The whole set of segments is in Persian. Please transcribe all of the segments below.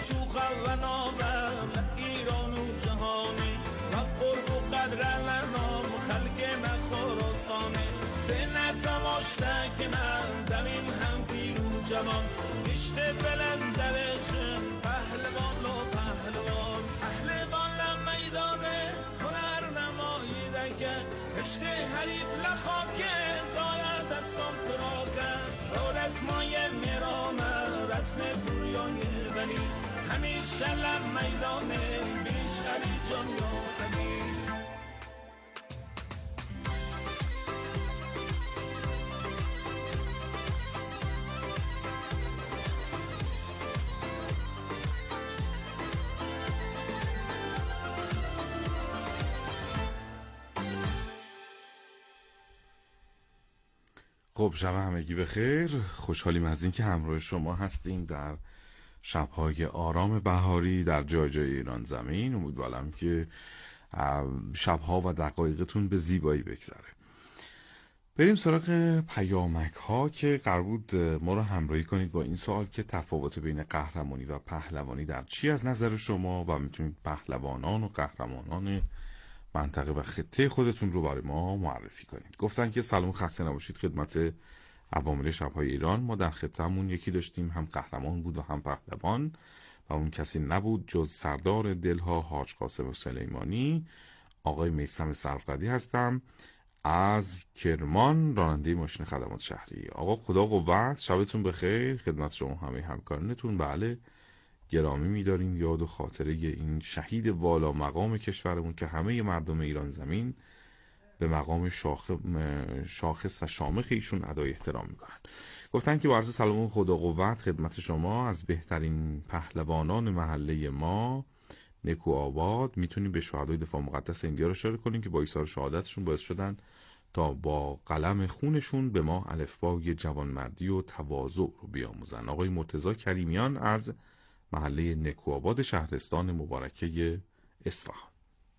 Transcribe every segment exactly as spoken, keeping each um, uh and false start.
شوخ و نامم ایران و جهانی و قرب و قدر لنام خلق نخوراسانه به نتماشته کنم دمیم هم پیرو جوان اشته بلند درشم پهلوان و پهلوان پهلوان لمیدانه هنر نمایی دکه اشته حریف لخاکه دارد دستان تراکه رو رسمای میرامه رسم پوریانی بنی همیشه لمیدانه بیش علی جان یا علی. خب شب همگی بخیر. خوشحالیم از این که همراه شما هستیم در شب‌های آرام بهاری در جای جای ایران زمین. امیدوارم که شب‌ها و دقایقتون به زیبایی بگذره. بریم سراغ پیامک ها که قرار بود ما رو همراهی کنید با این سوال که تفاوت بین قهرمانی و پهلوانی در چی از نظر شما و میتونید پهلوانان و قهرمانان منطقه و خطه خودتون رو برای ما معرفی کنید. گفتن که سلام خسته نباشید خدمت عوامل شب‌های ایران. ما در خطه‌مون یکی داشتیم هم قهرمان بود و هم پهلوان و اون کسی نبود جز سردار دلها حاج قاسم سلیمانی. آقای میثم صرفقدی هستم از کرمان، راننده ماشین خدمات شهری. آقا خدا قوت، شبتون بخیر خدمت شما همه همکارانتون. بله گرامی می‌داریم یاد و خاطره این شهید والا مقام کشورمون که همه مردم ایران زمین به مقام شاخ... شاخص و شامخ ایشون ادای احترام میکنن. گفتن که با عرض سلام و خدا قوت خدمت شما از بهترین پهلوانان محله ما نکو آباد میتونیم به شهدای دفاع مقدس اندیا رو اشاره کنیم که با ایثار شهادتشون باعث شدن تا با قلم خونشون به ما الفبای جوانمردی و تواضع رو بیاموزن. آقای مرتضی کریمیان از محله نکو آباد شهرستان مبارکه اصفهان.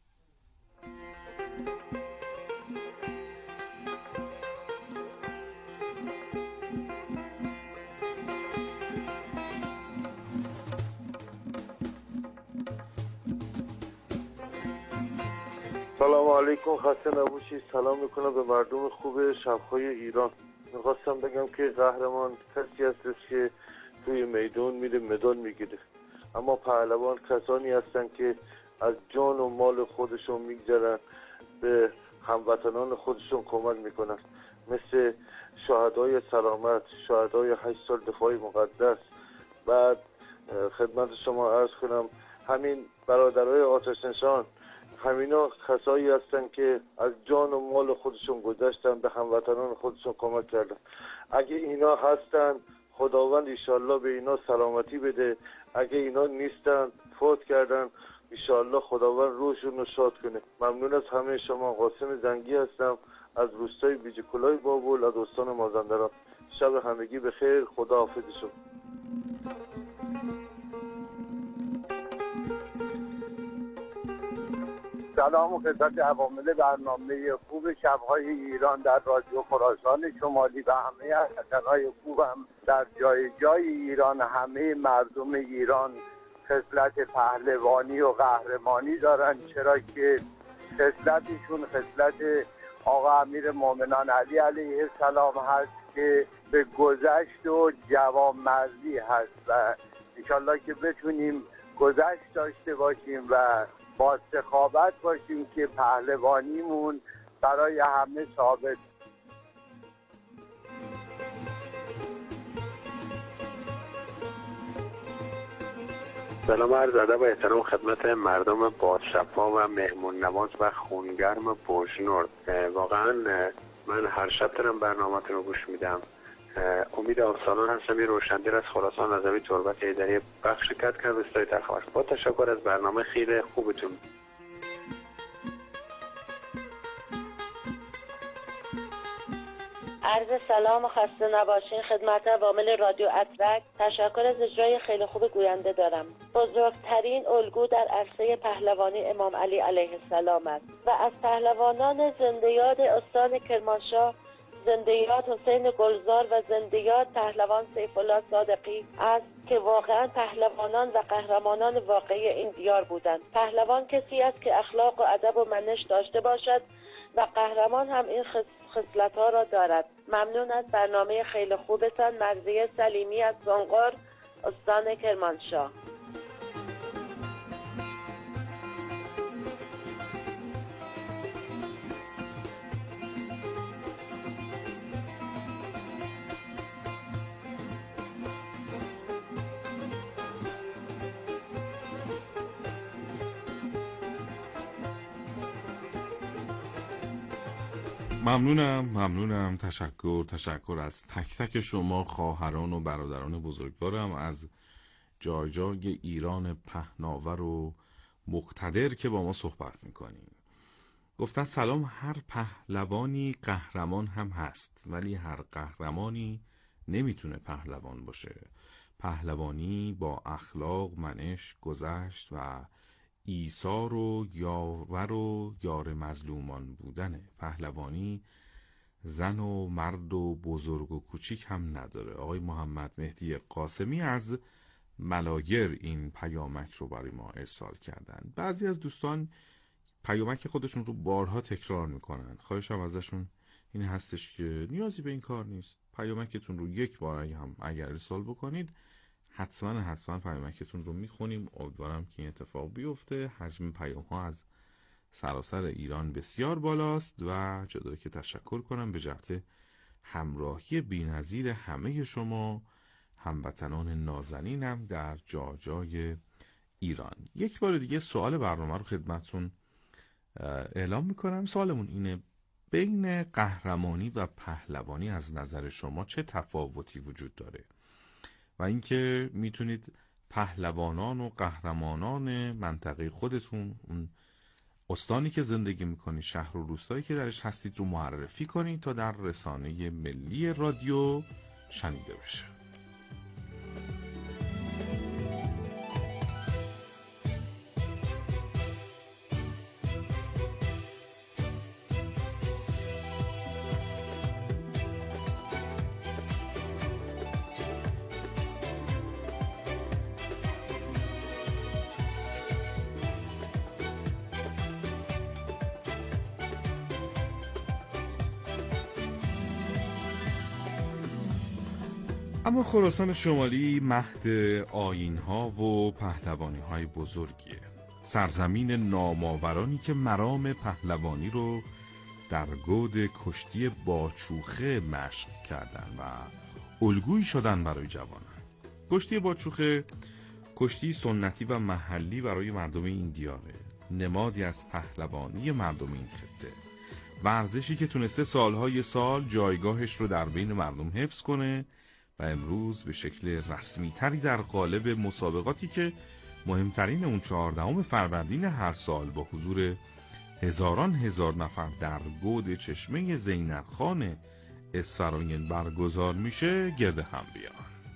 سلام علیکم، خسته نباشید. سلام میکنم به مردم خوب شب‌های ایران. میخواستم بگم که قهرمان کسی هستش که توی میدون میره مدال میگیره، اما پهلوان کسانی هستن که از جان و مال خودشون میگذرن به هموطنان خودشون کمک میکنن، مثل شهدای سلامت، شهدای هشت سال دفاع مقدس. بعد خدمت شما عرض کنم همین برادرای آتش نشان، همینا کسایی هستن که از جان و مال خودشون گذاشتن به هموطنان خودشون کمک کردن. اگه اینا هستن خداوند ایشالله به اینا سلامتی بده، اگه اینا نیستن فوت کردن ایشالله خداوند روحشون رو شاد کنه. ممنون از همه شما. قاسم زنگی هستم از روستای بیجکلای بابل از استان مازندران. شب همگی بخیر، خدا حافظ شما. سلام و خدمت عوامل برنامه خوب شب‌های ایران در رادیو خراسان شمالی و همه هموطنان خوبم در جای جای ایران. همه مردم ایران خصلت پهلوانی و قهرمانی دارن، چرا که خصلتشون خصلت آقا امیر مومنان علی علیه السلام هست که به گذشت و جوانمردی هست و انشالله که بتونیم گذشت داشته باشیم و با سخاوت باشیم که پهلوانیمون برای همه ثابت. سلام عرض ادب و احترام خدمت مردم بادشپا و مهمون نواز و خونگرم بوشنورد. واقعا من هر شب دارم برنامه‌تون رو گوش میدم. امید آفسالان هستم، یه روشندیر از خراسان از اوی تربت ایدری بخش کت کرد بستای تخوش. با تشکر از برنامه خیلی خوبتون. عرض سلام و خسته نباشین خدمت عوامل رادیو اترک. تشکر از اجرای خیلی خوب گوینده دارم. بزرگترین الگو در عرصه پهلوانی امام علی علیه السلام است و از پهلوانان زنده یاد استان کرمانشاه زنده یاد حسین گلزار و زنده یاد پهلوان سیف الله صادقی است که واقعا پهلوانان و قهرمانان واقعی این دیار بودند. پهلوان کسی است که اخلاق و ادب و منش داشته باشد و قهرمان هم این خصلت‌ها را دارد. ممنون از برنامه خیلی خوبتان. مرضیه سلیمی از زنقار، استان کرمانشاه. ممنونم ممنونم تشکر تشکر از تک تک شما خواهران و برادران بزرگوارم از جای جای ایران پهناور و مقتدر که با ما صحبت میکنیم. گفتن سلام، هر پهلوانی قهرمان هم هست ولی هر قهرمانی نمیتونه پهلوان باشه. پهلوانی با اخلاق، منش، گذشت و ایثار و یاور و یار مظلومان بودنه. پهلوانی زن و مرد و بزرگ و کوچیک هم نداره. آقای محمد مهدی قاسمی از ملایر این پیامک رو برای ما ارسال کردن. بعضی از دوستان پیامک خودشون رو بارها تکرار میکنن. خواهشم ازشون این هستش که نیازی به این کار نیست. پیامکتون رو یک بار هم اگر ارسال بکنید حتما حتما پیامکتون رو میخونیم. امیدوارم که این اتفاق بیفته. حجم پیام ها از سراسر ایران بسیار بالاست و جدایی که تشکر کنم به جهت همراهی بی‌نظیر همه شما هموطنان نازنینم در جا جای ایران. یک بار دیگه سوال برنامه رو خدمتتون اعلام میکنم. سوالمون اینه: بین قهرمانی و پهلوانی از نظر شما چه تفاوتی وجود داره؟ و اینکه میتونید پهلوانان و قهرمانان منطقه خودتون، اون استانی که زندگی میکنید، شهر و روستایی که درش هستید رو معرفی کنید تا در رسانه ملی رادیو شنیده بشه. اما خراسان شمالی مهد آیین‌ها و پهلوانی‌های بزرگیه. سرزمین نامآورانی که مرام پهلوانی رو در گود کشتی باچوخه مشق کردن و الگویی شدن برای جوانان. کشتی باچوخه کشتی سنتی و محلی برای مردم این دیاره. نمادی از پهلوانی مردم این خطه. ورزشی که تونسته سالهای سال جایگاهش رو در بین مردم حفظ کنه و امروز به شکل رسمی تری در قالب مسابقاتی که مهمترین اون چهاردهم فروردین هر سال با حضور هزاران هزار نفر در گود چشمه زینرخان اصفهان برگزار میشه گرد هم بیان.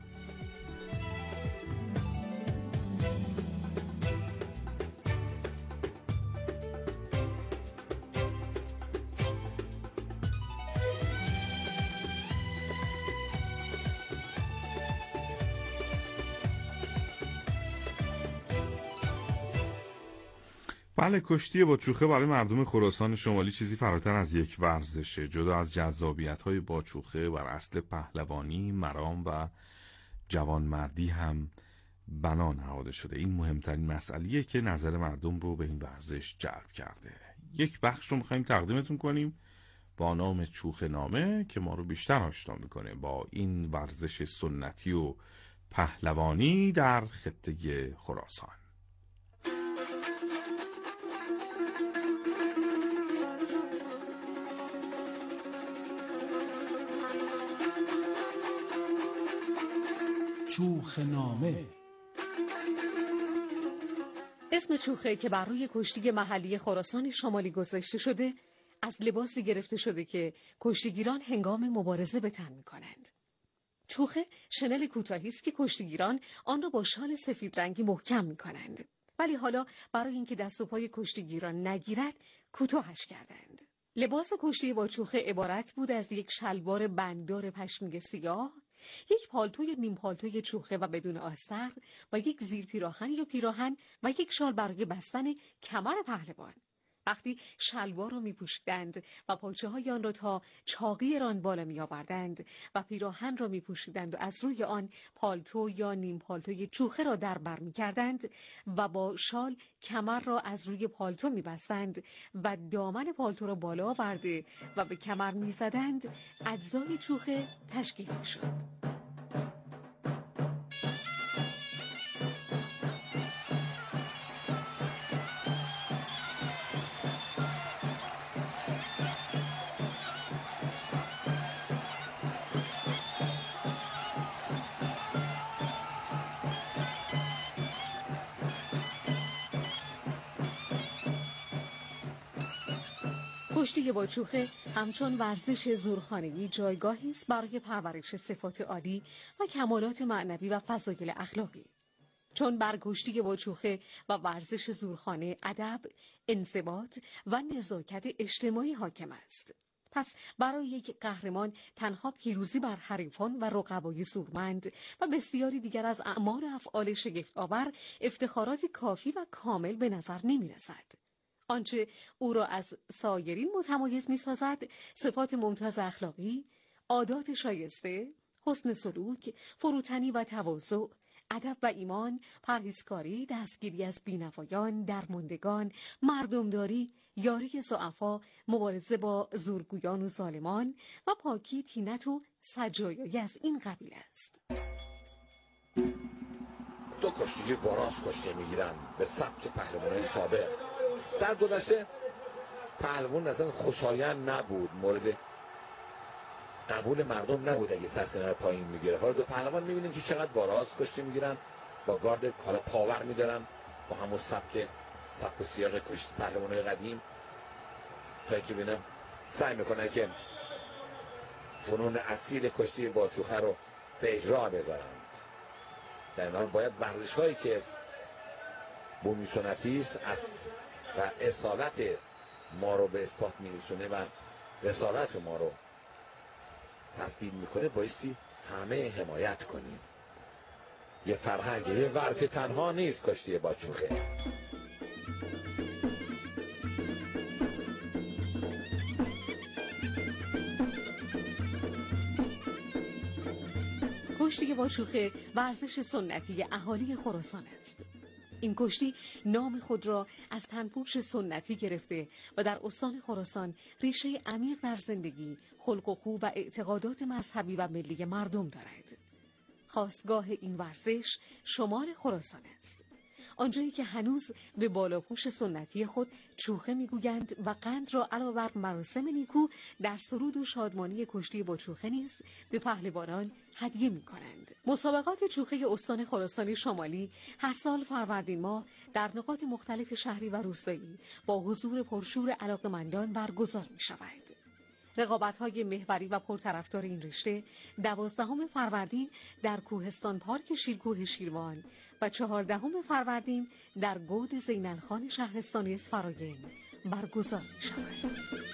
بله، کشتی باچوخه برای مردم خراسان شمالی چیزی فراتر از یک ورزشه. جدا از جذابیت‌های باچوخه بر اصل پهلوانی، مرام و جوانمردی هم بنا نهاده شده. این مهمترین مسئله‌ایه که نظر مردم رو به این ورزش جلب کرده. یک بخش رو می‌خوایم تقدیمتون کنیم با نام چوخه نامه که ما رو بیشتر آشنا می‌کنه با این ورزش سنتی و پهلوانی در خطه خراسان. چوخه نامه. اسم چوخه که بر روی کشتی محلی خراسان شمالی گذاشته شده از لباسی گرفته شده که کشتیگیران هنگام مبارزه به تن می‌کنند. چوخه شنل کوتاهی است که کشتیگیران آن را با شال سفید رنگی محکم می‌کنند. ولی حالا برای اینکه دست و پای کشتیگیران نگیرد کوتاهش کردند. لباس کشتی با چوخه عبارت بود از یک شلوار بنددار پشمی سیاه، یک پالتوی نیم پالتوی چوخه و بدون آستر و یک زیر پیراهن یا پیراهن و یک شال برای بستن کمر پهلوان. وقتی شلوار را می پوشیدند و پاچه های آن را تا چاقی ران بالا می آوردند و پیراهن را می پوشیدند و از روی آن پالتو یا نیم پالتوی چوخه را در بر می کردند و با شال کمر را از روی پالتو می بستند و دامن پالتو را بالا آورده و به کمر می زدند، اجزای چوخه تشکیل می شد. کشتی با چوخه همچون ورزش زورخانگی جایگاهی است برای پرورش صفات عالی و کمالات معنوی و فضایل اخلاقی. چون بر کشتی با چوخه و ورزش زورخانه ادب، انضباط و نزاکت اجتماعی حاکم است. پس برای یک قهرمان تنها پیروزی بر حریفان و رقبای زورمند و بسیاری دیگر از اعمال و افعال شگفت‌آور افتخارات کافی و کامل به نظر نمی‌رسد. آنچه او را از سایرین متمایز می‌سازد، صفات ممتاز اخلاقی، عادات شایسته، حسن سلوک، فروتنی و تواضع، ادب و ایمان، پرهیزکاری، دستگیری از بی‌نوایان، درماندگان، مردمداری، یاری ضعفا، مبارزه با زورگویان و ظالمان و پاکی، طینت و سجایایی از این قبیل است. دو کشتی وراث کشتی میگیرن به سبک پهلوان‌های سابق. در گذشته پهلوان اصلا خوشایند نبود، مورد قبول مردم نبود اگه سرسنه رو پایین میگیره. حالا دو پهلوان میبینیم که چقدر وراث کشتی میگیرن، با گارد حالا پاور میدارن، با همون سبک سبک و سیاق کشتی پهلوان‌های قدیم، تا که ببینم سعی میکنن که فنون اصیل کشتی با چوخه رو به اجرا بذارن. در این حال باید ورزش‌هایی که بومی سنتی است و اصالت ما رو به اثبات میرسونه و رسالت ما رو تثبیت میکنه بایستی همه حمایت کنیم. یه فرهنگ، یه ورزش تنها نیست کشتی با چوخه. کشتی با چوخه ورزش سنتی اهالی خراسان است. این کشتی نام خود را از تنپوش سنتی گرفته و در استان خراسان ریشه عمیق در زندگی، خلق و خو و اعتقادات مذهبی و ملی مردم دارد. خاستگاه این ورزش شمال خراسان است، آنجایی که هنوز به بالاپوش سنتی خود چوخه میگویند و قند را علاوه بر مراسم نیکو در سرود و شادمانی کشتی با چوخه نیز به پهلوانان هدیه میکنند. مسابقات چوخه استان خراسان شمالی هر سال فروردین ماه در نقاط مختلف شهری و روستایی با حضور پرشور علاقه‌مندان برگزار میشود. رقابت‌های محوری و پرطرفدار این رشته دوازدهم فروردین در کوهستان پارک شیرکوه شیروان و چهاردهم فروردین در گود زینالخان شهرستان اسفراین برگزار می‌شود.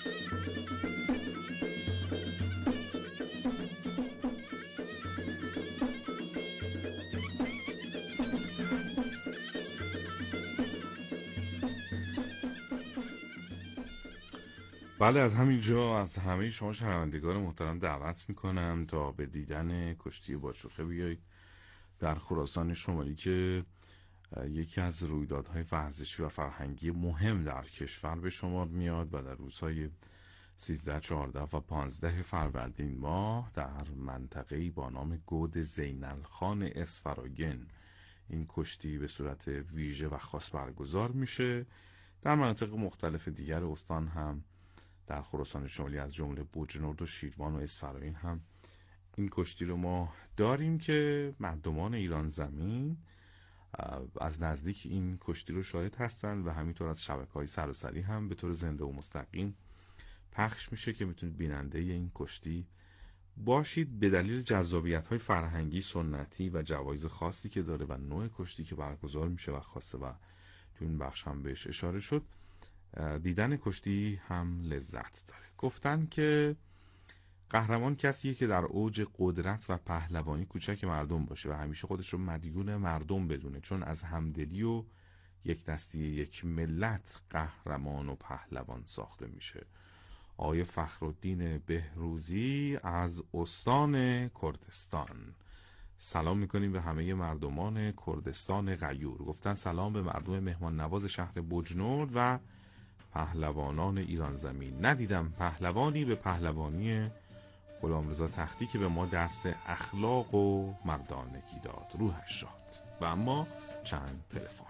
بله، از همین جا از همه شما شنوندگان محترم دعوت میکنم تا به دیدن کشتی با چوخه بیایید در خراسان شمالی که یکی از رویدادهای ورزشی و فرهنگی مهم در کشور به شمار میاد و در روزهای سیزده، چهارده و پانزده فروردین ماه در منطقه‌ای با نام گود زینالخان اسفراین این کشتی به صورت ویژه و خاص برگزار میشه. در مناطق مختلف دیگر استان هم در خراسان شمالی از جمله بوجنورد و شیروان و اسفراین هم این کشتی رو ما داریم که مردمان ایران زمین از نزدیک این کشتی رو شاهد هستن و همینطور از شبکه‌های سراسری هم به طور زنده و مستقیم پخش میشه که میتونید بیننده این کشتی باشید به دلیل جذابیت‌های فرهنگی، سنتی و جوایز خاصی که داره و نوع کشتی که برگزار میشه و خاصه و تو این بخش هم بهش اشاره شد. دیدن کشتی هم لذت داره. گفتن که قهرمان کسیه که در اوج قدرت و پهلوانی کوچک مردم باشه و همیشه خودش رو مدیون مردم بدونه، چون از همدلی و یک دستی یک ملت قهرمان و پهلوان ساخته میشه. آقای فخرالدین بهروزی از استان کردستان، سلام میکنیم به همه مردمان کردستان غیور. گفتن سلام به مردم مهمان نواز شهر بجنورد و پهلوانان ایران زمین. ندیدم پهلوانی به پهلوانی غلامرضا تختی که به ما درس اخلاق و مردانگی داد. روحش شاد. و اما چند تلفن.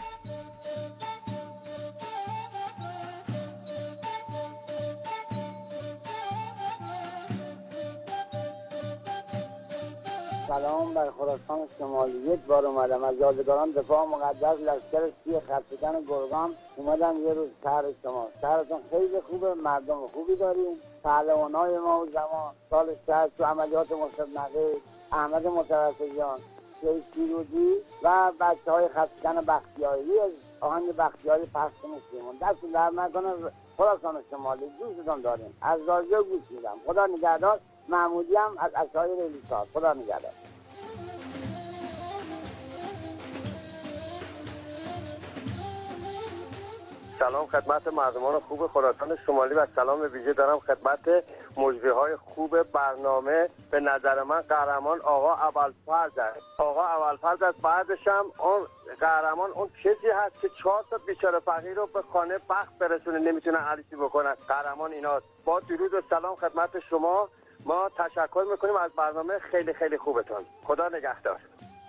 سلام بر خراسان شمالی. یک بار اومدم از یادگاران دفاع مقدس لشکر سی خطگان گرگان، اومدم یه روز شهر شما. شهرتون خیلی خوبه، مردم خوبی داریم. پهلوانای ما و زمان سال شهر تو عملیات مصدنقه، احمد متوسلیان، شیخ پیروزی و بچه های خطگان بختیاری از آهنگ بختیاری پخش می‌کنیم. دست در نکنه. خراسان شمالی دوستتون داریم. از رادیو گوش میدم. خدا نگهدار. محمودی هم از اشعای ریلیسار. خدا نگهدار. سلام خدمت مردمان خوب خراسان شمالی و سلام ویژه دارم خدمت مجریهای خوب برنامه. به نظر من قهرمان آقا ابوالفضل است. آقا ابوالفضل است. بعدش هم اون قهرمان اون کسی هست که چهار تا بیچاره فقیر رو به خانه بخت برسونه، نمیتونه علیسی بکنن. قهرمان ایناست. با درود و سلام خدمت شما. ما تشکر میکنیم از برنامه خیلی خیلی خوبتون. خدا نگهدار.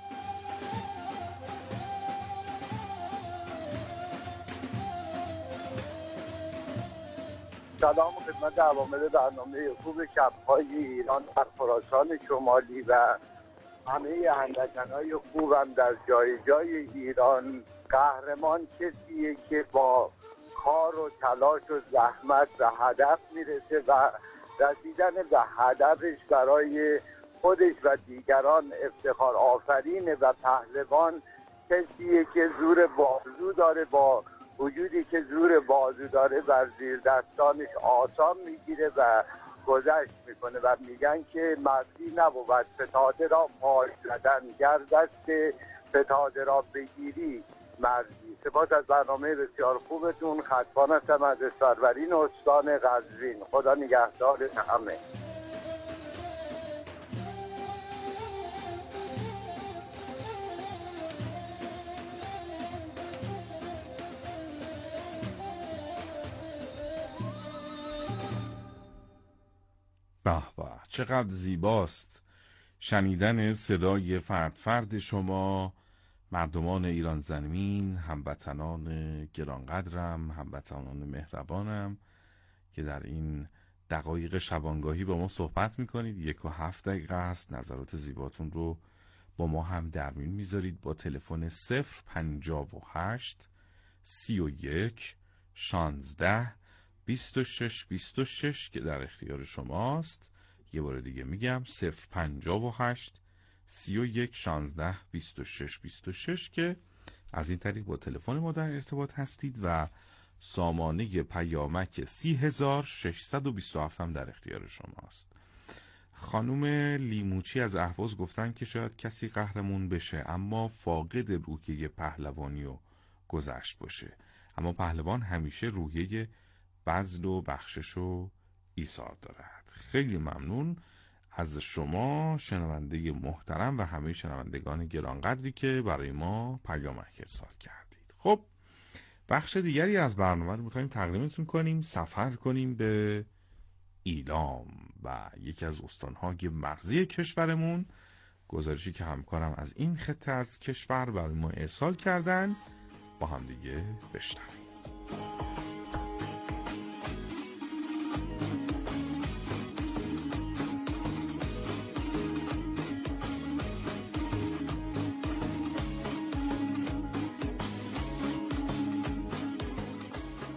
سلام خدمت عوامل برنامه خوب شب‌های ایران در خراسان شمالی و همه هموطنان خوبم در جای جای ایران. قهرمان کسیه که با کار و تلاش و زحمت به هدف میرسه و رسیدن به هدفش برای خودش و دیگران افتخار آفرینه و پهلوان کسیه که زور بازو داره، با وجودی که زور بازو داره بر زیر دستانش آسان میگیره و گذشت میکنه و میگن که مردی نبود فتاده را پای زدن، گردست فتاده را بگیری مردی. سپاس از برنامه بسیار خوبتون. خطبان هستم از سرورین استان قزوین. خدا نگهدار همه. به به، چقدر زیباست شنیدن صدای فرد فرد شما مردمان ایران زمین، هموطنان گرانقدرم، هموطنان مهربانم که در این دقایق شبانگاهی با ما صحبت میکنید. یک و هفت دقیقه است. نظرات زیباتون رو با ما هم در میون میذارید با تلفن صفر پنجاه و هشت سی و یک شانزده بیست و شش بیست و شش که در اختیار شماست. یه بار دیگه میگم صفر پنجاه و هشت سی و یک شانزده بیست و شش بیست و شش که از این طریق با تلفن ما در ارتباط هستید و سامانه پیامک سی هزار و ششصد و بیست و هفت هم در اختیار شماست. خانوم لیموچی از اهواز گفتن که شاید کسی قهرمان بشه اما فاقد روحیه پهلوانی و گذشت باشه، اما پهلوان همیشه روحیه بذل و بخشش و ایثار دارد. خیلی ممنون از شما شنونده محترم و همه شنوندگان گرانقدری که برای ما پیامک ارسال کردید. خب بخش دیگری از برنامه رو میخواییم تقدیمتون کنیم. سفر کنیم به ایلام و یکی از استانهای مرزی کشورمون. گزارشی که همکارم از این خطه از کشور برای ما ارسال کردن با هم دیگه بشنویم.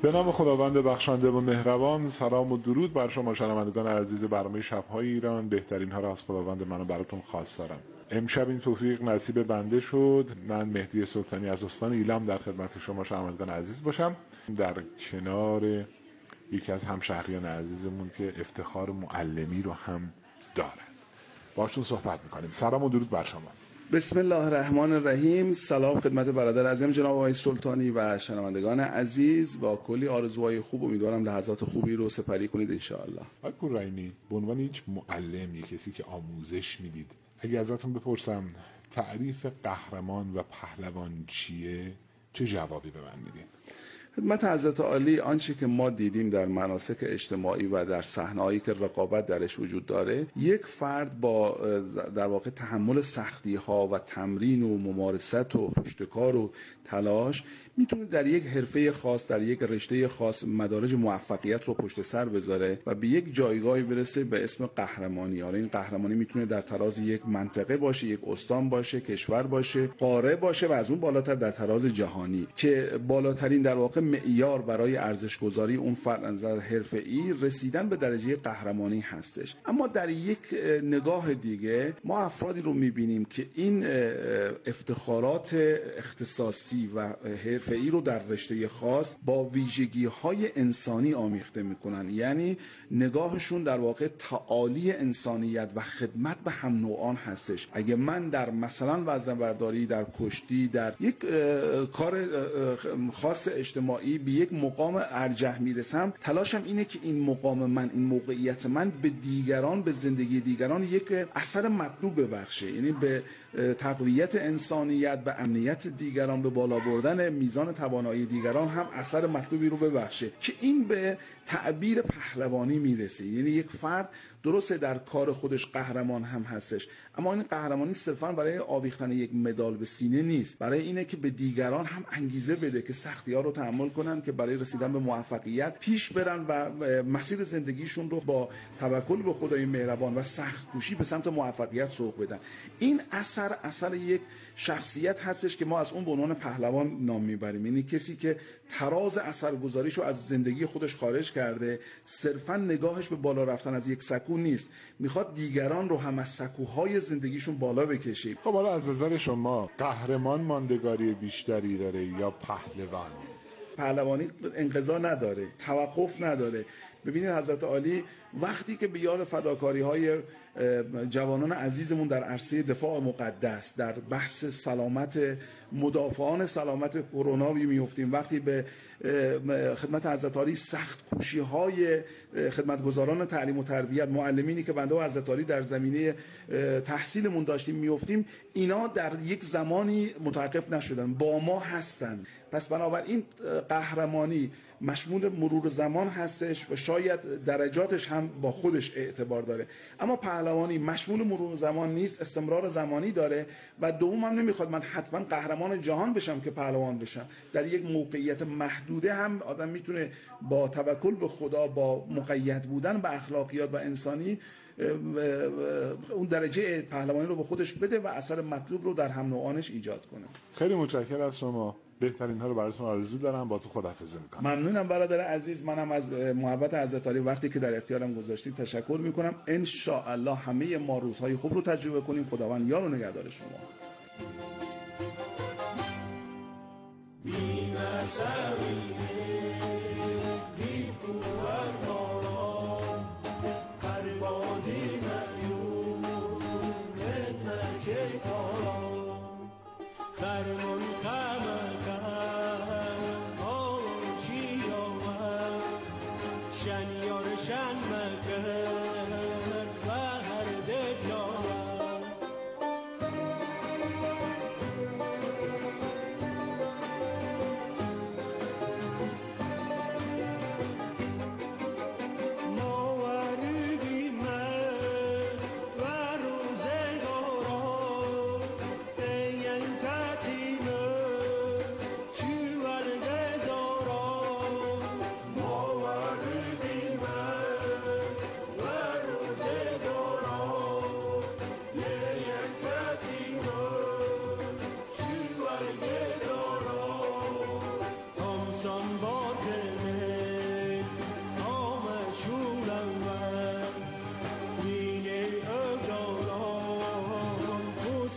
به نام خداوند بخشنده و مهربان. سلام و درود بر شما شنوندگان عزیز برنامه شب‌های ایران. بهترین ها را از خداوند منو براتون خواست دارم. امشب این توفیق نصیب بنده شد. من مهدی سلطانی از استان ایلام در خدمت شما شنوندگان عزیز باشم، در کنار یکی از همشهریان عزیزمون که افتخار معلمی رو هم دارند. باشون صحبت میکنیم. سلام و درود بر شما. بسم الله الرحمن الرحیم. سلام خدمت برادر عزیزم جناب آقای سلطانی و شنوندگان عزیز. با کلی آرزوهای خوب امیدوارم لحظات خوبی رو سپری کنید ان شاء الله. آقای پوررحیمی، به عنوان هیچ معلم، یک کسی که آموزش میدید، اگه ازتون بپرسم تعریف قهرمان و پهلوان چیه، چه جوابی به من میدین؟ خدمت حضرت عالی آنچه که ما دیدیم در مناسک اجتماعی و در صحنه‌هایی که رقابت درش وجود داره، یک فرد با در واقع تحمل سختی‌ها و تمرین و ممارست و پشتکار و تلاش میتونه در یک حرفه خاص، در یک رشته خاص مدارج موفقیت رو پشت سر بذاره و به یک جایگاهی برسه به اسم قهرمانی. حالا این قهرمانی میتونه در تراز یک منطقه باشه، یک استان باشه، کشور باشه، قاره باشه و از اون بالاتر در تراز جهانی، که بالاترین در واقع معیار برای ارزش گذاری اون فرد از نظر حرفه‌ای رسیدن به درجه قهرمانی هستش. اما در یک نگاه دیگه ما افرادی رو میبینیم که این افتخارات اختصاصی و حرفه‌ای رو در رشته خاص با ویژگی‌های انسانی آمیخته میکنن، یعنی نگاهشون در واقع تعالی انسانیت و خدمت به هم نوعان هستش. اگه من در مثلا وزنه‌برداری، در کشتی، در یک کار خاص اجتماعی به یک مقام ارجح میرسم، تلاشم اینه که این مقام من، این موقعیت من به دیگران، به زندگی دیگران یک اثر مطلوب ببخشه، یعنی به تقویت انسانیت، به امنیت دیگران، به بالا بردن میزان توانایی دیگران هم اثر مطلوبی رو ببخشه، که این به تعبیر پهلوانی میرسه. یعنی یک فرد درسته در کار خودش قهرمان هم هستش، اما این قهرمانی صرفا برای آویختن یک مدال به سینه نیست، برای اینه که به دیگران هم انگیزه بده که سختی‌ها رو تحمل کنن، که برای رسیدن به موفقیت پیش برن و مسیر زندگیشون رو با توکل به خدای مهربان و سخت کوشی به سمت موفقیت سوق بدن. این اثر اثر یک شخصیت هستش که ما از اون به عنوان پهلوان نام میبریم، یعنی کسی که تراز اثرگذاریشو از زندگی خودش خارج کرده، صرفا نگاهش به بالا رفتن از یک سکو نیست، میخواد دیگران رو هم از سکوهای زندگیشون بالا بکشه. خب حالا از نظر شما قهرمان ماندگاری بیشتری داره یا پهلوان؟ پهلوانی انقضا نداره، توقف نداره. ببینید حضرت عالی وقتی که به یار فداکاری های جوانان عزیزمون در عرصه دفاع مقدس، در بحث سلامت مدافعان سلامت کرونا میافتیم، وقتی به خدمت حضرت عالی سخت کوشی های خدمتگزاران تعلیم و تربیت، معلمینی که بنده و حضرت عالی در زمینه تحصیلمون داشتیم میافتیم، اینا در یک زمانی متوقف نشدن، با ما هستن. پس بنابراین قهرمانی مشمول مرور زمان هستش و شاید درجاتش هم با خودش اعتبار داره، اما پهلوانی مشمول مرور زمان نیست، استمرار زمانی داره و دوم هم نمیخواد من حتما قهرمان جهان بشم که پهلوان بشم. در یک موقعیت محدوده هم آدم میتونه با توکل به خدا، با مقید بودن به اخلاقیات و انسانی اون درجه پهلوانی رو به خودش بده و اثر مطلوب رو در هم نوعانش ایجاد کنه. خیلی متشکرم از شما. بهترین ها رو براتون آرزو دارم. با تو خداحافظی میکنم. ممنونم برادر عزیز. منم از محبت حضرت علی وقتی که در اختیارم گذاشتید تشکر میکنم. ان شاء الله همه ما روزهای خوب رو تجربه کنیم. خداوند یار و نگهدار شما.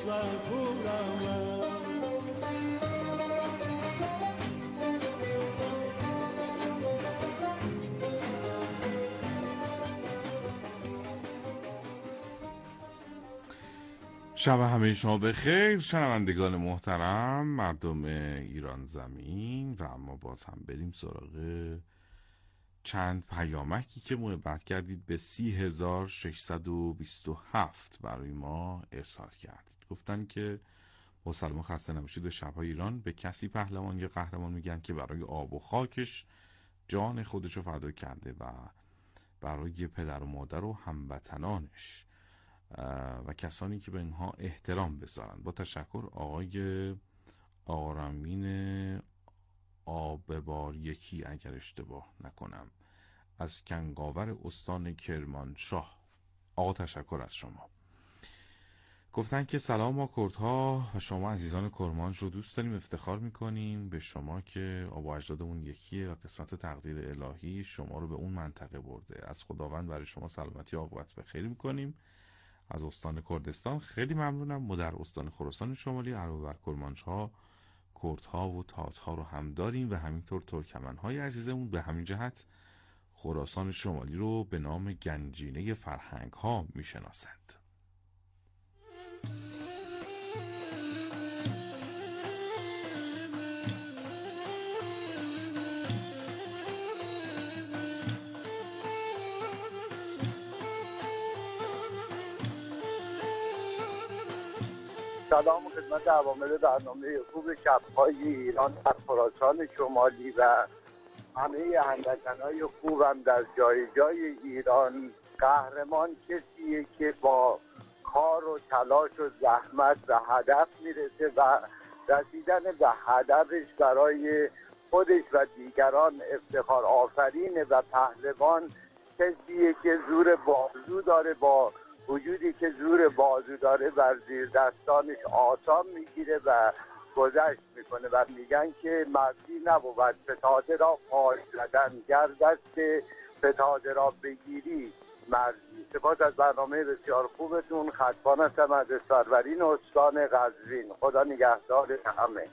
و پورم شب همه شما بخیر شنوندگان محترم مردم ایران زمین. و اما باز هم بریم سراغ چند پیامکی که محبت کردید به سی هزار ششصد و بیست و هفت برای ما ارسال کردید. گفتن که با سلام خسته نباشید به شب‌های ایران، به کسی پهلوان یا قهرمان میگن که برای آب و خاکش جان خودشو فدا کرده و برای پدر و مادر و هموطنانش و کسانی که به اینها احترام بذارن. با تشکر آقای آرامین آببار یکی اگر اشتباه نکنم از کنگاور استان کرمانشاه. آقا تشکر از شما. گفتن که سلام ما کردها و شما عزیزان کرمانش رو دوست داریم، افتخار میکنیم به شما که آبا اجدادمون یکیه و قسمت تقدیر الهی شما رو به اون منطقه برده. از خداوند برای شما سلامتی و عاقبت بخیر میکنیم. از استان کردستان خیلی ممنونم. ما در استان خراسان شمالی علاوه بر کرمانشاه کردها و تاتها رو هم داریم و همینطور ترکمنهای عزیزمون به همین جهت خراسان شمالی رو به نام گنجینه فرهنگ ها میشناسند. سلام خدمت عوامل برنامه خوب شب‌های ایران در خراسان شمالی و همه هموطنان خوبم در جای جای ایران. قهرمان کسیه که با کار و تلاش و زحمت به هدف میرسه و رسیدن به هدفش برای خودش و دیگران افتخار آفرینه و پهلوان کسیه که زور بازو داره، با وجودی که زور بازو داره بر زیر دستانش آسان میگیره و گذشت میکنه و میگن که مردی نبود فتاده را پای زدن، گر دست فتاده را بگیری مردی. سپاس از برنامه بسیار خوبتون. خطبان هستم از سرورین استان قزوین. خدا نگهدار همه.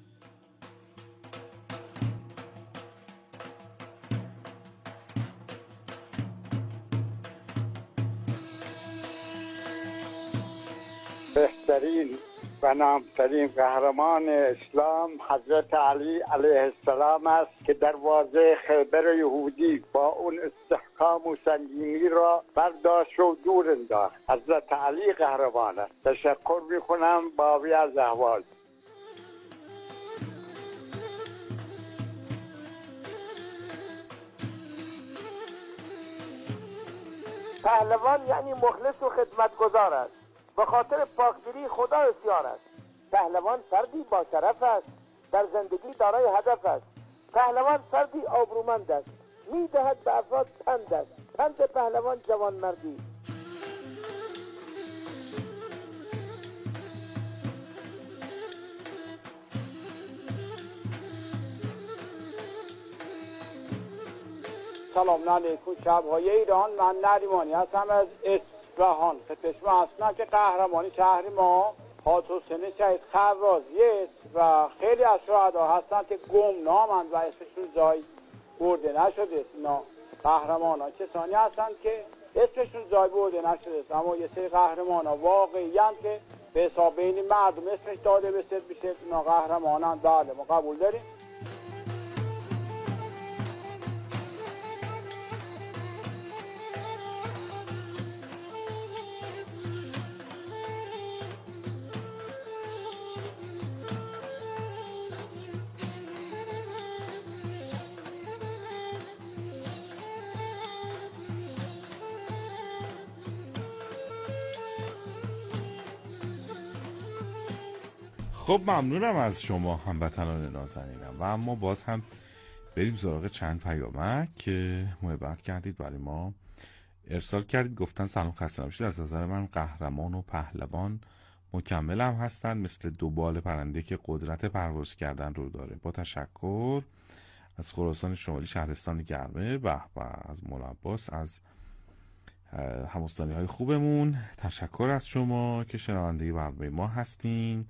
بهترین و نامترین قهرمان اسلام حضرت علی علیه السلام است که دروازه خیبر یهودی با اون استحکام و سنگینی را برداشت و دور انداخت. حضرت علی قهرمان است. تشکر میکنم باوی از احوال. پهلوان یعنی مخلص و خدمتگزار است، به خاطر پاکدلی خدا بسیار است. پهلوان فردی با شرف است، در زندگی دارای هدف است. پهلوان فردی آبرومند است، میدهد به افراد پند است. پند پهلوان جوان مردی. سلام علیکم شب‌های ایران. من نریمانی هستم از اصفهان. خدمت شما که قهرمانی شهر ما حاج حسین شهید خرازی است و خیلی از شهدا هستند که گمنامند و اسمشون جای برده نشده است. اینا قهرمانان کسانی هستند که اسمشون جای برده نشده است، اما یه سری قهرمانان واقعی هستند که به حساب بین مردم اسمش داده بشه بشه. اینا قهرمانان بله ما قبول داریم. خب ممنونم از شما هموطنان نازنینم. و اما باز هم بریم سراغ چند پیامک که محبت کردید برای ما ارسال کردید. گفتن سلام خسته نباشید، از نظر من قهرمان و پهلوان مکمل هم هستن، مثل دو بال پرنده که قدرت پرواز کردن رو داره. با تشکر از خراسان شمالی شهرستان گرمه. به به از مولا عباس از هموستانی های خوبمون، تشکر از شما که شنونده برنامه ما هستین.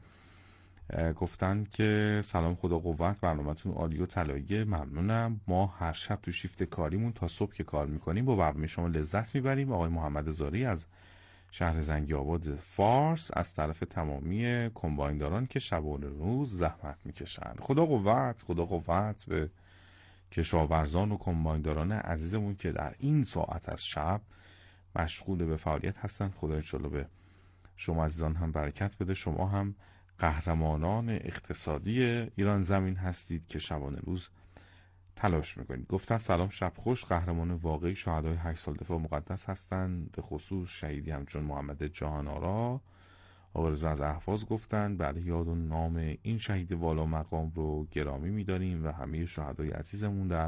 گفتن که سلام، خدا قوت، برنامه‌تون عالی و طلاییه، ممنونم. ما هر شب تو شیفت کاریمون تا صبح که کار میکنیم با برنامه شما لذت میبریم. آقای محمد زاری از شهر زنگی آباد فارس از طرف تمامی کمباینداران که شبانه روز زحمت میکشن. خدا قوت، خدا قوت به کشاورزان و کمباینداران عزیزمون که در این ساعت از شب مشغول به فعالیت هستن. خدا انشالله به شما عزیزان هم برکت بده. شما هم قهرمانان اقتصادی ایران زمین هستید که شبانه روز تلاش میکنید. گفتن سلام، شب خوش. قهرمان واقعی شهدای هشت سال دفاع مقدس هستند، به خصوص شهیدی همچون محمد جهان آرا. آقا رضا از اهواز گفتن بله، یاد و نام این شهید والا مقام رو گرامی میداریم و همه شهدای عزیزمون در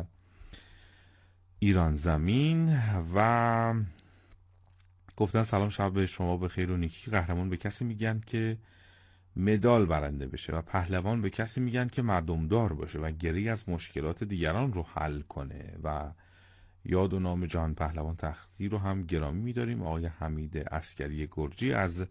ایران زمین. و گفتن سلام، شب شما به خیر و نیکی. قهرمان به کسی میگن که مدال برنده بشه و پهلوان به کسی میگن که مردمدار باشه و گری از مشکلات دیگران رو حل کنه. و یاد و نام جهان پهلوان تختی رو هم گرامی میداریم. آقای حمید عسکری گرجی از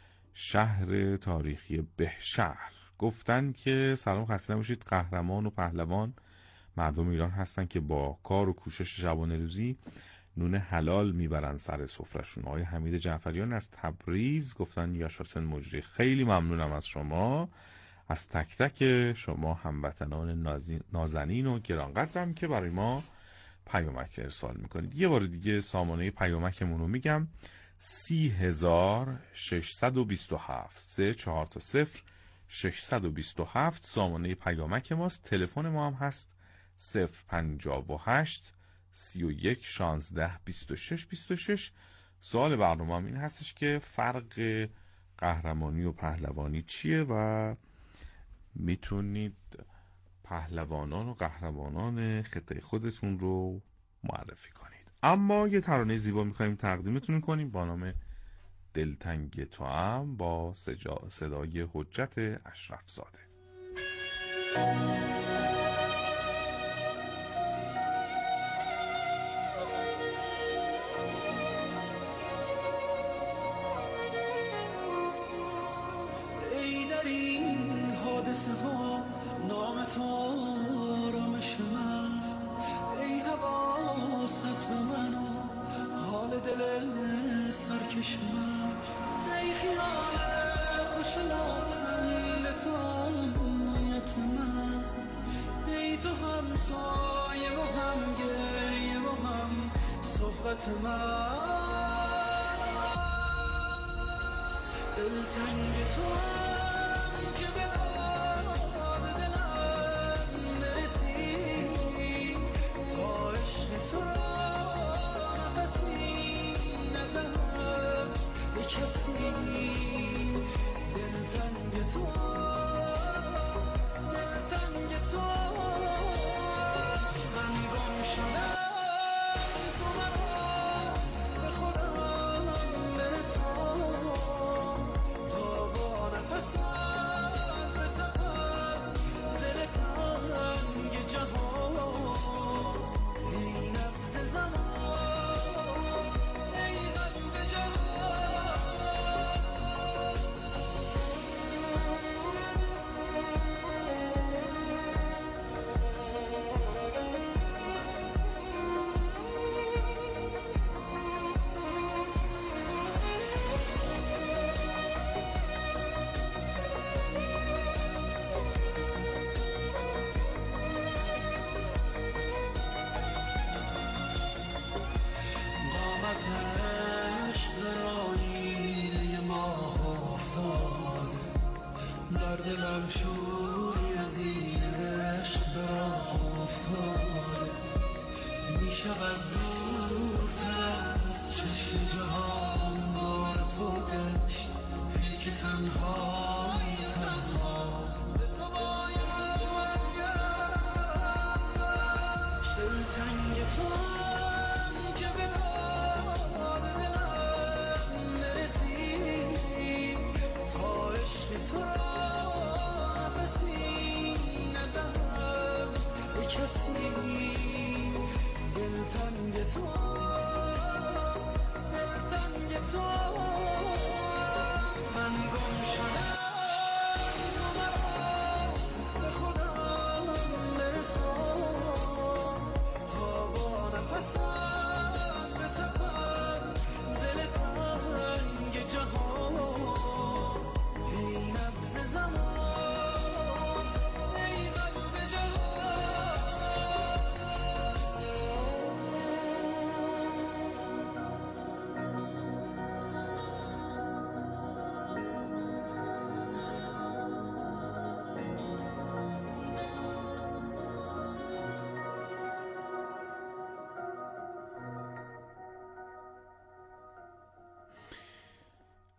شهر تاریخی بهشهر گفتن که سلام، خسته نباشید. قهرمان و پهلوان مردم ایران هستن که با کار و کوشش شبانه روزی نون حلال میبرن سر سفرشون. آقای حمید جعفریان از تبریز گفتن یاشار حسین مجری خیلی ممنونم از شما، از تک تک شما هموطنان نازنین و گرانقدرم که برای ما پیامک ارسال میکنید. یه بار دیگه سامانه پیامکمون رو میگم: سی هزار ششصد و بیست و هفت سه چهار تا صفر ششصد و بیست و هفت سامانه پیامک ماست. تلفن ما هم هست صفر پنجاه و هشت سی و یک شانزده بیست و شش بیست و شش. سوال برنامه هم این هستش که فرق قهرمانی و پهلوانی چیه و میتونید پهلوانان و قهرمانان خطه خودتون رو معرفی کنید. اما یه ترانه زیبا میخواییم تقدیمتون کنیم با نام دلتنگ توام با صدای حجت اشرف زاده. ای در این حادثه ها نام تو آرامش من، ای حواست به من و حال دل سرکش من، ای خیال خوش لبخند تو امنیت من، ای تو هم سایه و هم گریه و هم صحبت من. دلتنگ تو هم که به داد دلم برسی، تا عشق تو را نفسی ندهم به کسی. دلتنگ تو دلتنگ تو من گم شدم، تو مرا به خودم برسان، تا با نفسم بتهم دل تنگ جهان. ای نبض زمان، ای قلب جهان. قامتش در آینه ماه افتاده، در دلم شوری از این عشق به راه افتاده. می شود دورتر از چشم جهان بار تو گشت، ای که تنهای تنها به تو باید برگشت. دلتنگ تو هم که به داد دلم برسی، تا عشق تو را نفسی ندهم به کسی. دلتنگ تو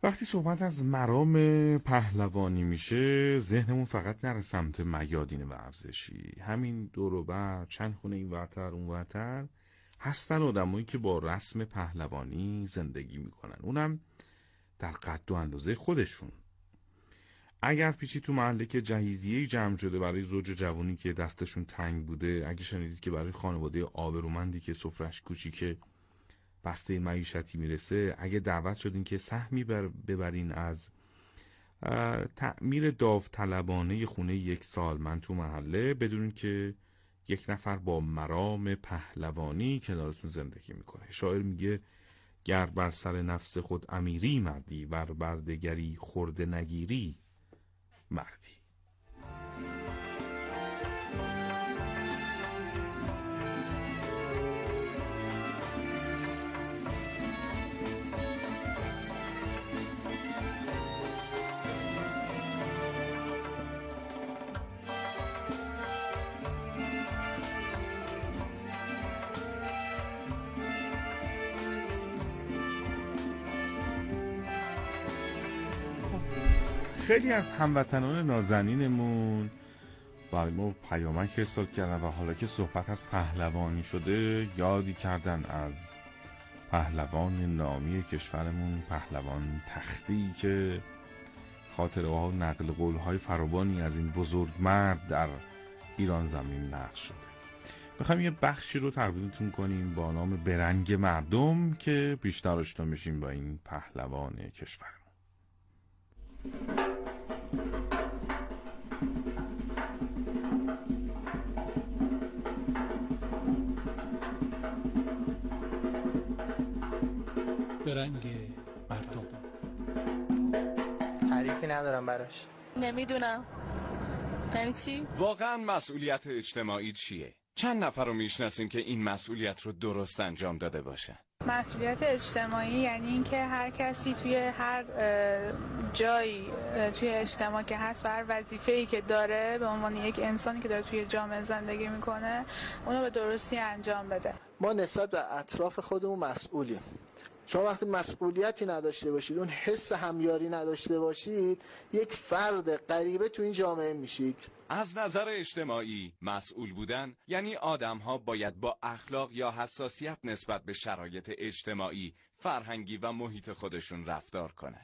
وقتی صحبت از مرام پهلوانی میشه ذهنمون فقط نره سمت میادین ورزشی. همین دور و بر چند خونه این ورتر اون ورتر هستن آدمایی که با رسم پهلوانی زندگی میکنن، اونم در قد و اندازه خودشون. اگر پیچی تو محله که جهیزیه‌ای جمع شده برای زوج جوانی که دستشون تنگ بوده، اگه شنیدید که برای خانواده آبرومندی که سفرش کوچیکه بسته معیشتی میرسه، اگه دعوت شدین که سهمی ببرین از تعمیر داوطلبانه خونه یک سالمند تو محله، بدونین که یک نفر با مرام پهلوانی کنارتون زندگی میکنه. شاعر میگه گر بر سر نفس خود امیری مردی، ور بر دگری خورده نگیری مردی. خیلی از هموطنان نازنینمون برای ما پیامک ارسال کردن و حالا که صحبت از پهلوانی شده یادی کردن از پهلوان نامی کشورمون، پهلوان تختی، که خاطره ها و نقل قول های فراوانی از این بزرگ مرد در ایران زمین نقل شده. میخوایم یه بخشی رو تقدیمتون کنیم با نام برنگ مردم که بیشتر آشنا میشیم با این پهلوان کشورمون. برنگ مردم. تعریفی ندارم براش. نمیدونم یعنی چی؟ واقعا مسئولیت اجتماعی چیه؟ چند نفر رو میشناسیم که این مسئولیت رو درست انجام داده باشن؟ مسئولیت اجتماعی یعنی اینکه هر کسی توی هر جایی توی اجتماع که هست و هر وظیفه‌ای که داره به عنوان یک انسانی که داره توی جامعه زندگی میکنه اونو به درستی انجام بده. ما نسبت به اطراف خودمون مسئولیم. شما وقتی مسئولیتی نداشته باشید، اون حس همیاری نداشته باشید، یک فرد غریبه تو این جامعه میشید. از نظر اجتماعی مسئول بودن یعنی آدم‌ها باید با اخلاق یا حساسیت نسبت به شرایط اجتماعی، فرهنگی و محیط خودشون رفتار کنند.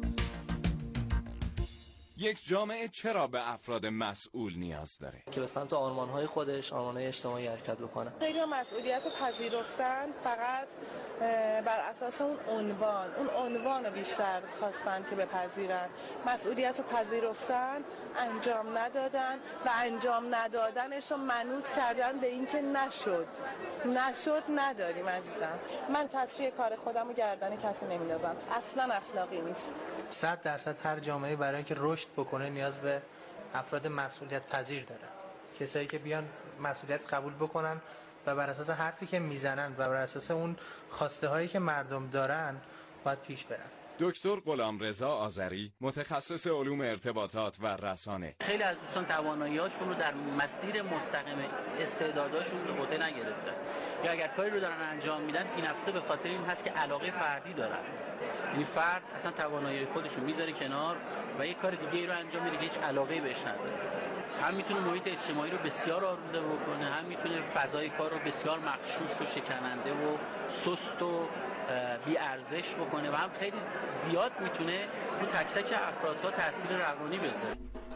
یک جامعه چرا به افراد مسئول نیاز داره؟ که به سمت آرمان‌های خودش، آرمان‌های اجتماعی حرکت بکنه. خیلی مسئولیت رو پذیرفتن، فقط بر اساس اون عنوان، اون عنوان رو بیشتر خواستن که بپذیرن. مسئولیت رو پذیرفتن، انجام ندادن و انجام ندادنش رو منوط کردن به اینکه نشد. نشد نداریم عزیزم. من تصفیه کار خودم رو گردن کسی نمیندازم. اصلا اخلاقی نیست. صد درصد هر جامعه برای اینکه رشد بکنه نیاز به افراد مسئولیت پذیر داره. کسایی که بیان مسئولیت قبول بکنن و بر اساس حرفی که میزنن و بر اساس اون خواسته هایی که مردم دارن باید پیش برن. دکتر غلامرضا آذری، متخصص علوم ارتباطات و رسانه. خیلی از دوستان توانایی‌هاشون رو در مسیر مستقیم استعداداشون رو عهده نگرفتن، یا اگر کاری رو دارن انجام میدن فی نفسه به خاطر این هست که علاقه فردی دارن. یعنی فرد اصلا توانایی خودش رو میذاره کنار و یه کار دیگه ای رو انجام میده که هیچ علاقه‌ای بهش نداره. هم میتونه محیط اجتماعی رو بسیار آلوده بکنه، هم میتونه فضای کار رو بسیار مغشوش و شکننده و سست و بی ارزش بکنه و هم خیلی زیاد میتونه رو تک تک افرادها تاثیر روانی بذاره.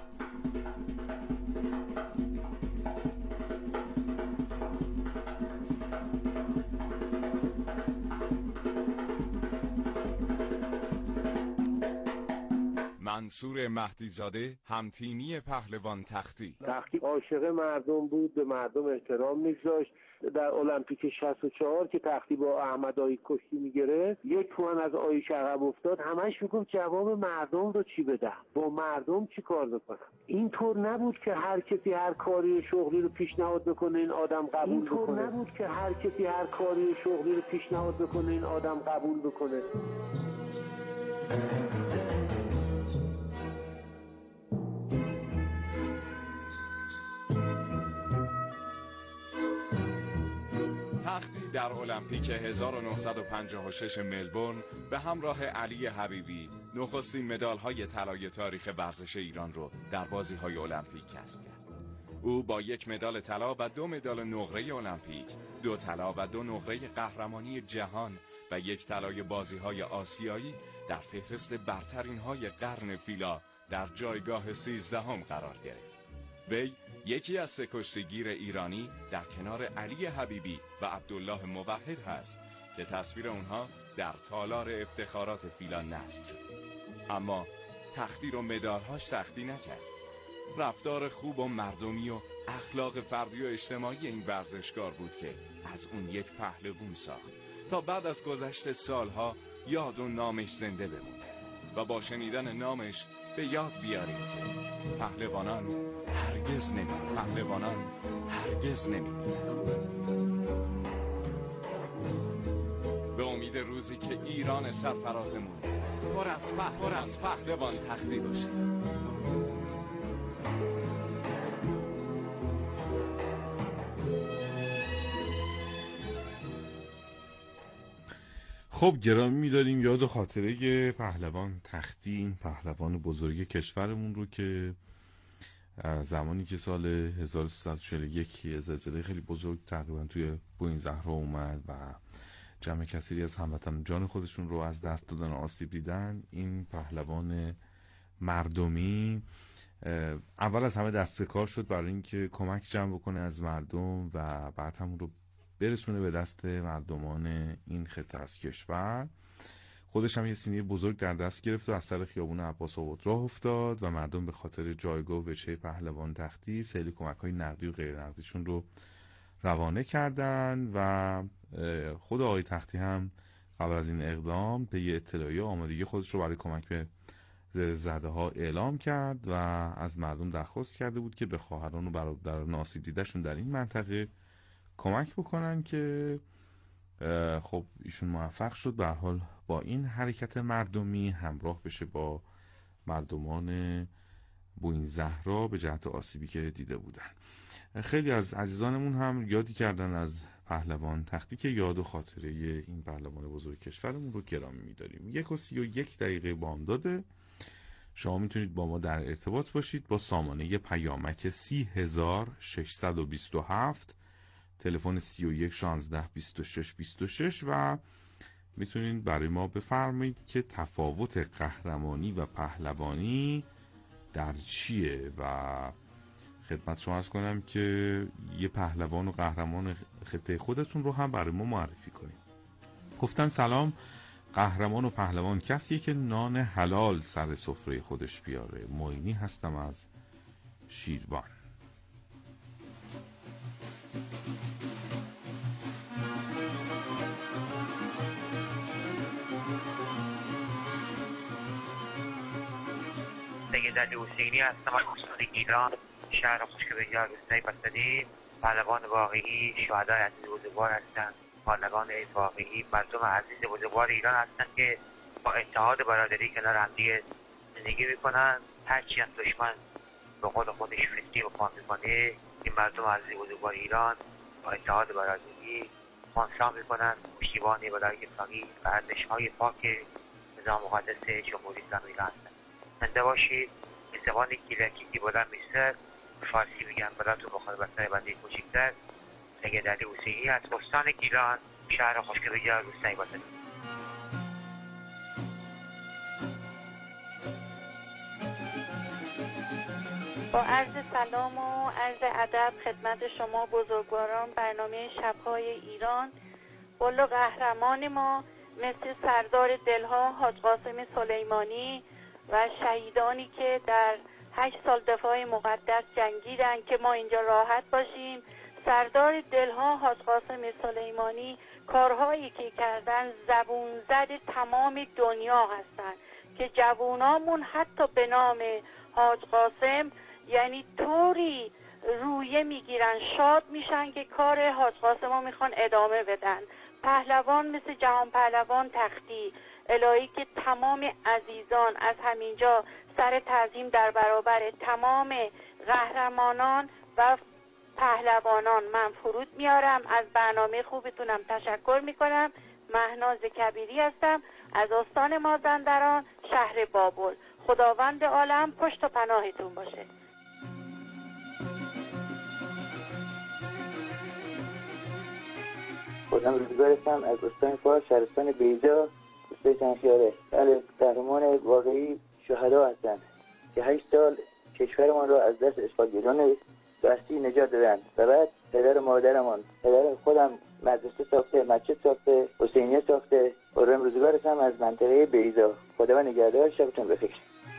منصور مهدیزاده، همتیمی پهلوان تختی. تختی عاشق مردم بود، به مردم احترام می‌گذاشت. در المپیک شصت و چهار که تختی با احمد آیی کشتی میگرفت، یک تومن از آییش عقب افتاد، همش میگفت جواب مردم رو چی بدم، با مردم چی کار بکنم. اینطور نبود که هر کسی هر کاری شغلی رو پیشنهاد بکنه این آدم قبول این بکنه. اینطور نبود که هر کسی هر کاری شغلی رو پیشنهاد بکنه این آدم قبول بکنه. تختی در المپیک هزار و نهصد و پنجاه و شش ملبورن به همراه علی حبیبی، نخستین مدال‌های طلای تاریخ ورزش ایران رو در بازی‌های المپیک کسب کرد. او با یک مدال طلا و دو مدال نقره المپیک، دو طلا و دو نقره قهرمانی جهان و یک طلای بازی‌های آسیایی در فهرست برترین‌های قرن فیلا در جایگاه سیزدهم قرار گرفت. وی یکی از سه کشتیگیر ایرانی در کنار علی حبیبی و عبدالله موحد هست که تصویر اونها در تالار افتخارات فیلا نصب شد. اما تختی و مدال‌هاش تختی نکرد. رفتار خوب و مردمی و اخلاق فردی و اجتماعی این ورزشکار بود که از اون یک پهلوان ساخت تا بعد از گذشت سالها یاد و نامش زنده بمونه و با شنیدن نامش به یاد بیاریم که پهلوانان هرگز نمی پهلوانان هرگز نمی‌میرند. به امید روزی که ایران سرفرازمون پر از پهلوان پر از پهلوان تختی باشه. خب گرامی می‌داریم یاد و خاطره پهلوان تختی، این پهلوان بزرگ کشورمون رو که زمانی که سال هزار و سیصد و چهل و یک زلزله خیلی بزرگ تقریبا توی بوین زهرا اومد و جمع کثیری از هموطنان جان خودشون رو از دست دادن و آسیب دیدن، این پهلوان مردمی اول از همه دست به کار شد برای اینکه کمک جمع بکنه از مردم و بعد همون رو برسونه به دست مردمان این خطه از کشور. خودش هم یه سینی بزرگ در دست گرفت و از سر خیابون عباس آباد راه افتاد و مردم به خاطر جایگاه و وجهه پهلوان تختی سیل کمک‌های نقدی و غیر نقدیشون رو روانه کردن و خود آقای تختی هم قبل از این اقدام به یه اطلاعیه آمادگی خودش رو برای کمک به زده ها اعلام کرد و از مردم درخواست کرده بود که به خواهران و برادران آسیب دیده‌شون در این منطقه کمک بکنن که خب ایشون موفق شد به هر حال با این حرکت مردمی همراه بشه با مردمان بوین زهرا به جهت آسیبی که دیده بودن. خیلی از عزیزانمون هم یادی کردن از پهلوان تختی که یاد و خاطره این پهلوان بزرگ کشورمون رو گرامی می‌داریم. یک و سی و یک دقیقه بامداده. شما میتونید با ما در ارتباط باشید با سامانه پیامک سی هزار ششصد و بیست و هفت، تلفن سی و یک شانزده بیست و شش بیست و شش و میتونید برای ما بفرمایید که تفاوت قهرمانی و پهلوانی در چیه و خدمت شما عرض کنم که یه پهلوان و قهرمان خطه خودتون رو هم برای ما معرفی کنید. گفتن سلام، قهرمان و پهلوان کسیه که نان حلال سر سفره خودش بیاره. معینی هستم از شیروان. سید علی حسینی هستم از استان گیلان، شهر خوشگبیجار روستای بستدی. پهلوان واقعی شهدای عزیز بزرگوار هستند. پهلوان واقعی مردم عزیز بزرگوار ایران هستند که با اتحاد برادری کنار همدیگه زندگی میکنن. هرچی از دشمن به قول خودش فتنه و پا میکنه، این مردم عزیز بزرگوار ایران با اتحاد برادری خانسان میکنن. پشتیبانی برای اسلامی و ارزش‌های پاک نظام مقدس جمهوری اسلامی ایران هستند. زنده باشید. استوان گیلکی که بلند میستر فارسی میگن براتون بخواد بستر بنده کوچکتر. سید علی حسینی از استان گیلان، شهر خوشگبیجار روستای بستدی. با عرض سلام و عرض ادب خدمت شما بزرگواران، برنامه شب‌های ایران والا قهرمان ما مثل سردار دلها حاج قاسم سلیمانی و شهیدانی که در هشت سال دفاع مقدس جنگیدن که ما اینجا راحت باشیم. سردار دلها حاج قاسم سلیمانی کارهایی که کردن زبون زد تمام دنیا هستن که جوانامون حتی به نام حاج قاسم یعنی طوری رویه میگیرن، شاد میشن که کار حاج قاسم رو میخوان ادامه بدن. پهلوان مثل جهان پهلوان تختی الهی که تمام عزیزان از همینجا سر تعظیم در برابر تمام قهرمانان و پهلوانان من فرود میارم. از برنامه خوبتونم تشکر میکنم. مهناز کبیری هستم از استان مازندران، شهر بابل. خداوند عالم پشت و پناهتون باشه. خودم روزگارستم از استان فارس، شهرستان بیضا، روستای چندخیاره. بله، قهرمان واقعی شهدا هستند که هشت سال کشورمان را از دست اشغالگران دستی نجات دادند و بعد پدر و مادرمان، پدر خودم مدرسه ساخته، مسجد ساخته، حسینیه ساخته. خودم روزگارستم از منطقه بیضا. خداوند نگهدار، شبتون بخیر.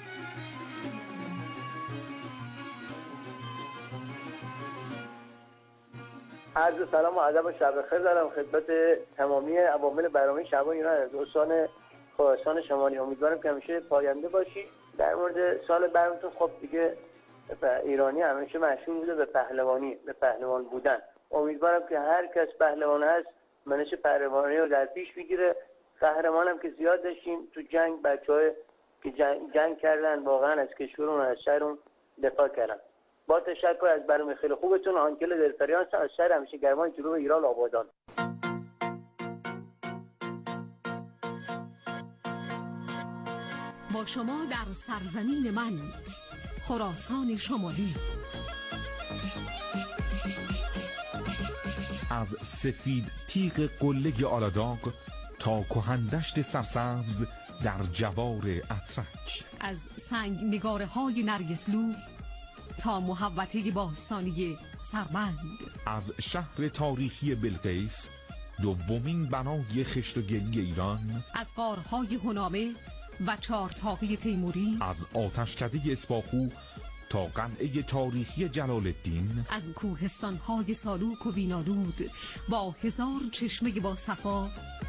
عرض سلام و ادب و شب بخیر دارم خدمت تمامی عوامل برنامه شب‌های ایران از استان خراسان شمالی. امیدوارم که همیشه پاینده باشی. در مورد سال برنامه‌تون، خب دیگه ایرانی همیشه مشهور بوده به پهلوانی، به پهلوان بودن. امیدوارم که هر کس پهلوان هست منش پهلوانی رو در پیش بگیره. قهرمانم که زیاد داشتیم تو جنگ، بچه‌های که جنگ, جنگ کردن واقعا از کشورمون از شهرمون دفاع کردن. با تشکر از برنامه خیلی خوبتون. آنکل دلفریان از شهر همیشه گرمان جنوب ایران آبادان. با شما در سرزمین من، خراسان شمالی. از سفید تیغ قله آلاداغ تا کهندشت سرسبز در جوار اترک، از سنگ نگاره های نرگسلو تا محوطه باستانی سربند، از شهر تاریخی بلقیس، دومین بنای خشت و گلی ایران، از غارهای هنامه و چهارطاقی تیموری، از آتشکده اسپاخو تا قلعه تاریخی جلال الدین، از کوهستان‌های سالوک و بینالود با هزار چشمه با صفا،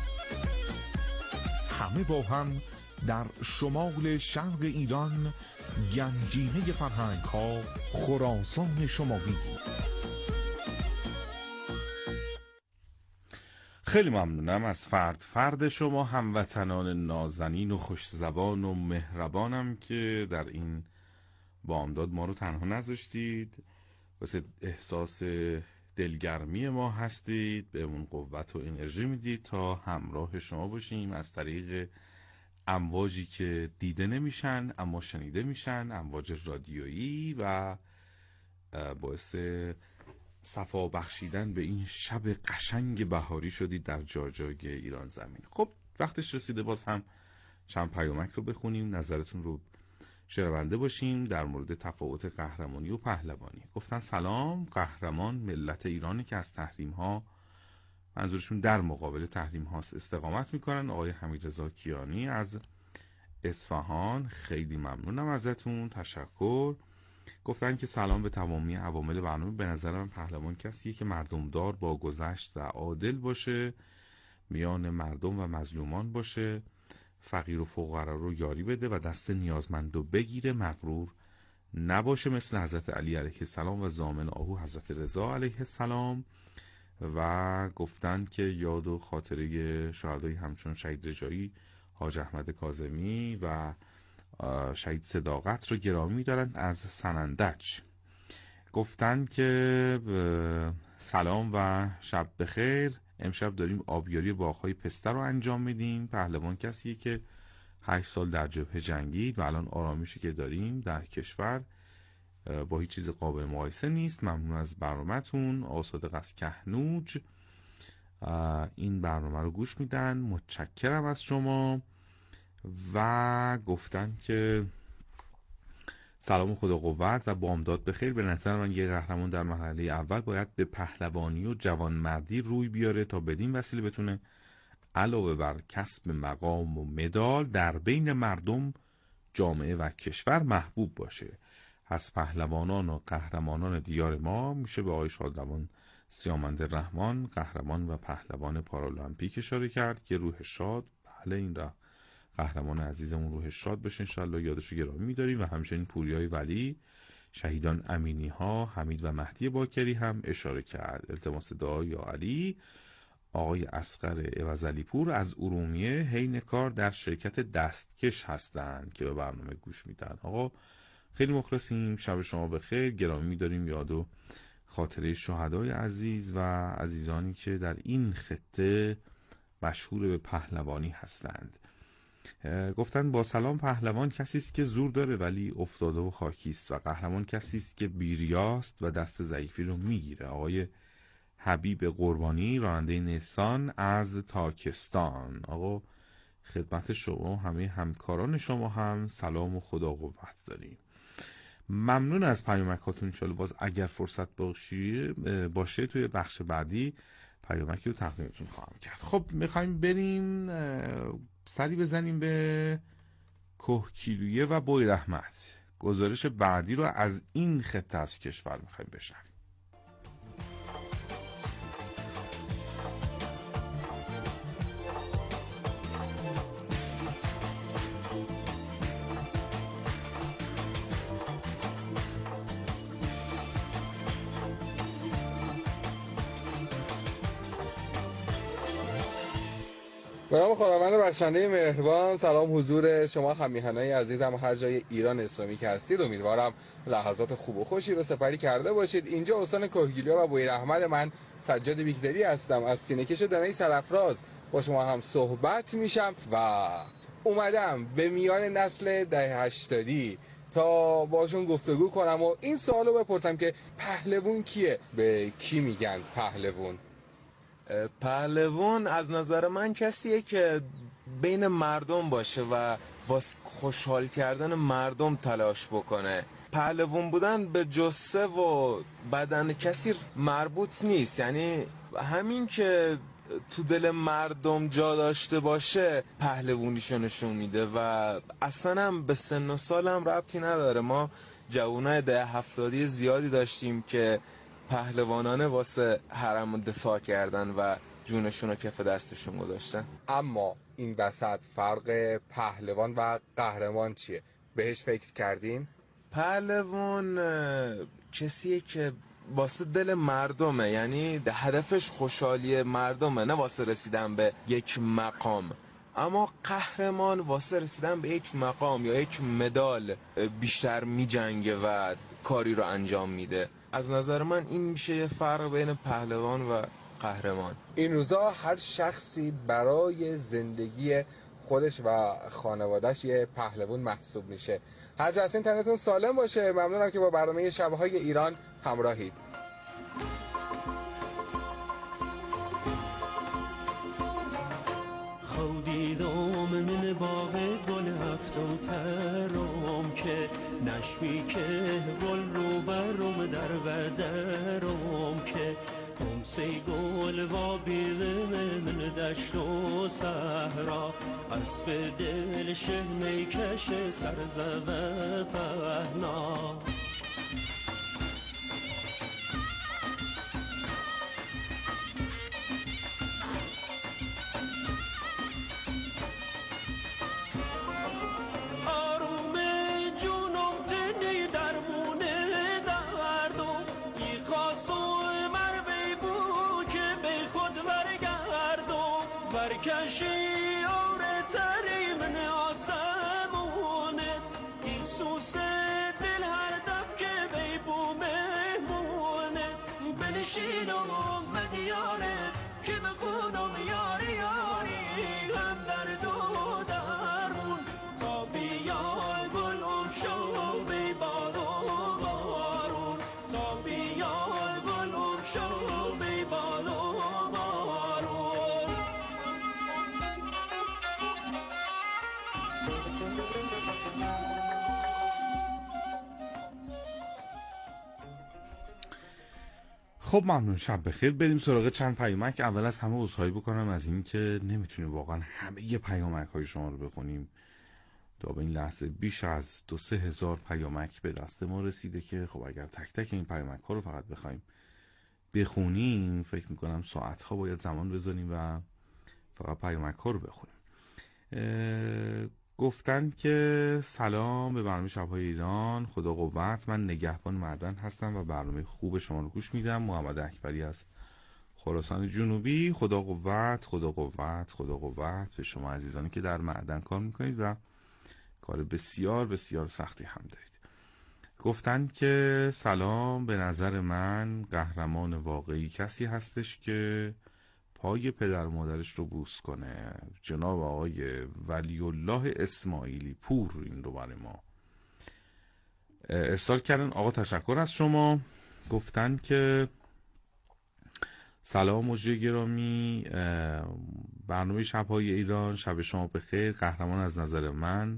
همه با هم در شمال شرق ایران، گنجینه فرهنگ‌ها، خراسان شمالی. خیلی ممنونم از فرد فرد شما، هموطنان نازنین و خوش زبان و مهربانم که در این بامداد ما رو تنها نذاشتید، واسه احساس دلگرمی ما هستید، بهمون قوت و انرژی میدید تا همراه شما باشیم از طریق امواجی که دیده نمیشن اما شنیده میشن، امواج رادیویی، و باعث صفا بخشیدن به این شب قشنگ بهاری شدید در جا جای ایران زمین. خب وقتش رسیده باز هم چند پیامک رو بخونیم، نظرتون رو شنونده باشیم در مورد تفاوت قهرمانی و پهلوانی. گفتن سلام، قهرمان ملت ایرانی که از تحریم ها، منظورشون در مقابل تحریم هاست، استقامت میکنن. آقای حمیدرضا کیانی از اصفهان، خیلی ممنونم ازتون، تشکر. گفتن که سلام به تمامی عوامل برنامه. به نظر من پهلوان کسیه که مردمدار، با گذشت و عادل باشه، میان مردم و مظلومان باشه، فقیر و فقرا رو یاری بده و دست نیازمندو بگیره، مغرور نباشه، مثل حضرت علی علیه السلام و ضامن آهو حضرت رضا علیه السلام. و گفتن که یاد و خاطره شهدای همچون شهید رجایی، حاج احمد کاظمی و شهید صداقت رو گرامی دارن از سنندج. گفتن که سلام و شب بخیر، امشب داریم آبیاری باغ‌های پسته رو انجام میدیم. پهلوان کسیه که هشت سال در جبهه جنگید و الان آرامشی که داریم در کشور با هیچ چیز قابل مقایسه نیست. ممنون از برنامه‌تون. آصادق از کهنوج این برنامه رو گوش میدن، متشکرم از شما. و گفتن که سلام خدا قوت و بامداد بخیر. به نظر من یه قهرمان در مرحله اول باید به پهلوانی و جوانمردی روی بیاره تا بدین وسیله بتونه علاوه بر کسب مقام و مدال در بین مردم، جامعه و کشور محبوب باشه. از پهلوانان و قهرمانان دیار ما میشه به آقای شادروان سیامند رحمان، قهرمان و پهلوان پارالمپیک اشاره کرد که روح شاد. بله، این را قهرمان عزیزمون روح شاد بشه انشالله، یادشو گرامی می‌داریم. و همچنین پوریای ولی، شهیدان امینی ها، حمید و مهدی باکری هم اشاره کرد. التماس دعا یا علی. آقای اصغر عوضعلی پور از ارومیه، حین کار در شرکت دستکش هستند که به برنامه گوش میدن. آقا خیلی مخلصیم، شب شما بخیر، گرامی می‌داریم یاد و خاطره شهدای عزیز و عزیزانی که در این خطه مشهور به پهلوانی هستند. گفتن با سلام، پهلوان کسی است که زور داره ولی افتاده و خاکی است و قهرمان کسی است که بیریاست و دست ضعیفی رو میگیره. آقای حبیب قربانی، راننده نیسان از تاکستان. آقا خدمت شما همه همکاران شما هم سلام و خدا قوت داریم. ممنون از پیامکاتون. انشالله باز اگر فرصت باشه باشه توی بخش بعدی پیامکی رو تقدیمتون خواهم کرد. خب میخوایم بریم سری بزنیم به کوهگیلویه و بوی رحمت. گزارش بعدی رو از این خطه از کشور میخوایم بشنویم. به نام خداوند بخشنده مهربان. سلام حضور شما همیهنای عزیزم هر جای ایران اسلامی که هستید. امیدوارم لحظات خوب و خوشی رو سپری کرده باشید. اینجا استان کوهگیلویه و بوی رحمت، من سجاد بیکدری هستم از سینه‌کش دمه سرافراز با شما هم صحبت میشم و اومدم به میان نسل دهه هشتادی تا باشون گفتگو کنم و این سوالو بپرسم که پهلوون کیه؟ به کی میگن پهلوون؟ پهلوان از نظر من کسیه که بین مردم باشه و واسه خوشحال کردن مردم تلاش بکنه. پهلوان بودن به جثه و بدن کسی مربوط نیست، یعنی همین که تو دل مردم جا داشته باشه پهلوونیشو نشون میده و اصلا هم به سن و سال هم ربطی نداره. ما جوانای ده هفتادی زیادی داشتیم که پهلوانانه واسه حرم دفاع کردن و جونشون رو کف دستشون گذاشتن. اما این وسط فرق پهلوان و قهرمان چیه؟ بهش فکر کردین؟ پهلوان کسیه که واسه دل مردمه، یعنی هدفش خوشحالی مردمه، نه واسه رسیدن به یک مقام. اما قهرمان واسه رسیدن به یک مقام یا یک مدال بیشتر میجنگه و کاری رو انجام میده. از نظر من این میشه یه فرق بین پهلوان و قهرمان. این روزا هر شخصی برای زندگی خودش و خانوادهش یه پهلوان محسوب میشه. هر جا هستین تنتون سالم باشه. ممنونم که با برنامه شب‌های ایران همراهید. خودیدم من باغ گل هفتم ترم که نشوی که گل رو برم در قدرم که خمسه گل و بیغم من دشت و صحرا اسب دل شهمی کش سرزوه پهنا کشی آره تری من آسمونت ایسوس دل هر دف که بی بو مهمونت بنشینم و دیارت که بخونم یاری یاری هم در دو درمون تا بیای گلم شو بی بارو بارون تا بیای گلم شو بی بارو خب ممنون، شب بخیر. بریم سراغ چند پیامک. اول از همه عذرخواهی بکنم از این که نمیتونیم واقعا همه پیامک های شما رو بخونیم. تا به این لحظه بیش از دو سه هزار پیامک به دست ما رسیده که خب اگر تک تک این پیامک ها رو فقط بخوایم بخونیم فکر میکنم ساعت ها باید زمان بذاریم و فقط پیامک ها رو بخونیم. گفتن که سلام به برنامه شب‌های ایران، خدا قوت، من نگهبان معدن هستم و برنامه خوب شما رو گوش میدم. محمد اکبری از خراسان جنوبی. خدا قوت، خدا قوت، خدا قوت به شما عزیزانی که در معدن کار میکنید و کار بسیار بسیار سختی هم دارید. گفتن که سلام، به نظر من قهرمان واقعی کسی هستش که پای پدر و مادرش رو بوس کنه. جناب آقای ولی الله اسماعیلی پور این رو برای ما ارسال کردن. آقا تشکر از شما. گفتن که سلام مجری گرامی، برنامه شب‌های ایران، شب شما بخیر. قهرمان از نظر من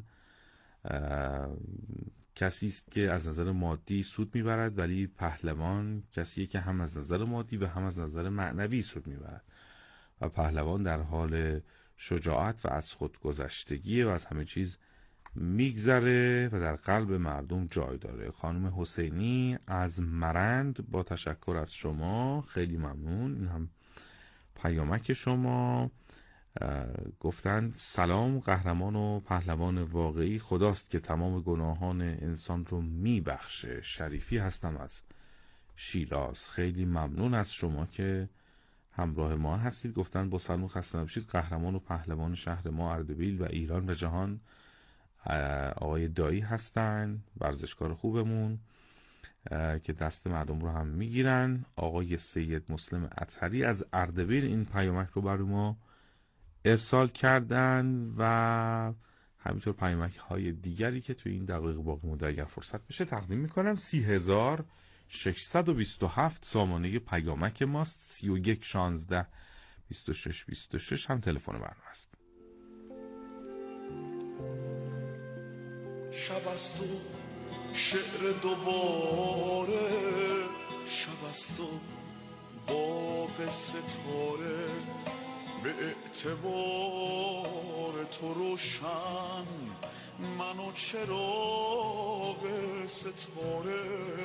کسی است که از نظر مادی سود میبرد، ولی پهلوان کسیه که هم از نظر مادی و هم از نظر معنوی سود میبرد و پهلوان در حال شجاعت و از خودگذشتگیه و از همه چیز میگذره و در قلب مردم جای داره. خانم حسینی از مرند با تشکر از شما، خیلی ممنون. این هم پیامک شما. گفتند سلام، قهرمان و پهلوان واقعی خداست که تمام گناهان انسان رو میبخشه. شریفی هستم از شیراز. خیلی ممنون از شما که همراه ما هستید. گفتند با سلام خسته نباشید، قهرمان و پهلوان شهر ما اردبیل و ایران و جهان آقای دایی هستن، ورزشکار خوبمون که دست مردم رو هم میگیرن. آقای سید مسلم اطهری از اردبیل این پیامک رو برای ما ارسال کردن و همینطور پیامک های دیگری که توی این دقایق باقی مونده اگر فرصت بشه تقدیم میکنم. سی هزار ششصد و بیست و هفت سامانه پیامک ماست. سی و یک شانزده بیست و شش بیست و شش هم تلفن برنامه است. شب است و شعر دوباره، شب است و باغ ستاره، به اعتبار تو روشن من و چراغ ستاره.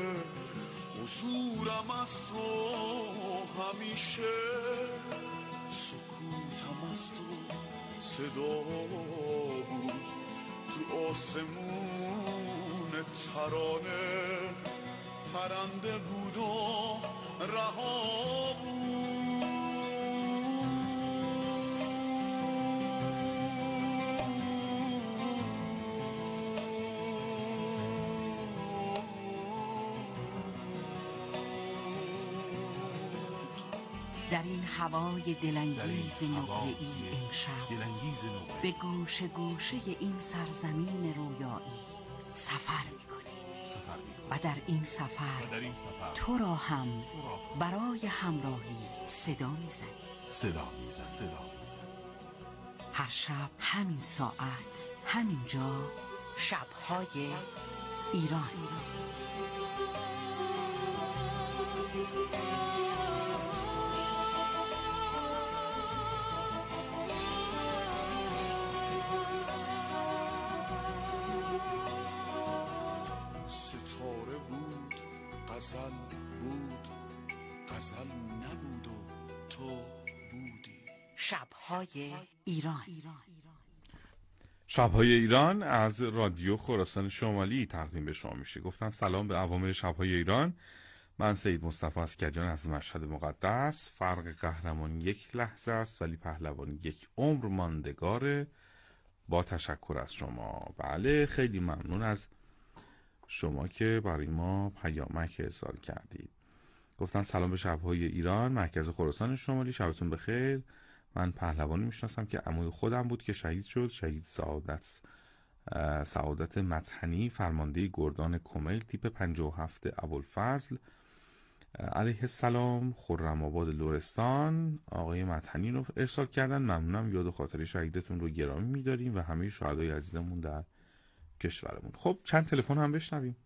حضورم است و همیشه سکوتم است و صدا بود، تو آسمون ترانه پرنده بود و رها بود. در این هوای دلانگیز نقره‌ای امشب به گوشه گوشه این سرزمین رویایی سفر می‌کنیم و در این سفر تو را هم برای همراهی صدا می‌زنیم. صدا می‌زنیم صدا می‌زنیم هر شب همین ساعت همین جا، شب‌های ایران. ستاره بود، غزل بود، غزل نبود و تو بودی. شب‌های ایران. شب‌های ایران از رادیو خراسان شمالی تقدیم به شما میشه. گفتن سلام به عوامل شب‌های ایران. من سید مصطفی اسکریان از مشهد مقدس. فرق قهرمانی یک لحظه است ولی پهلوانی یک عمر ماندگاره. با تشکر از شما. بله، خیلی ممنون از شما که برای ما پیامک ارسال کردید. گفتن سلام به شب‌های ایران، مرکز خراسان شمالی، شبتون بخیر. من پهلوانی میشناسم که عموی خودم بود که شهید شد، شهید سعادت سعادت مطحنی، فرمانده گردان کمیل تیپ پنجاه و هفت ابوالفضل علیه السلام، خرم آباد لرستان. آقای مطحنی رو ارسال کردن. ممنونم، یاد و خاطر شهیدتون رو گرامی می‌داریم و همه شهدای عزیزمون در کشورمون. خب چند تلفن هم بشنویم.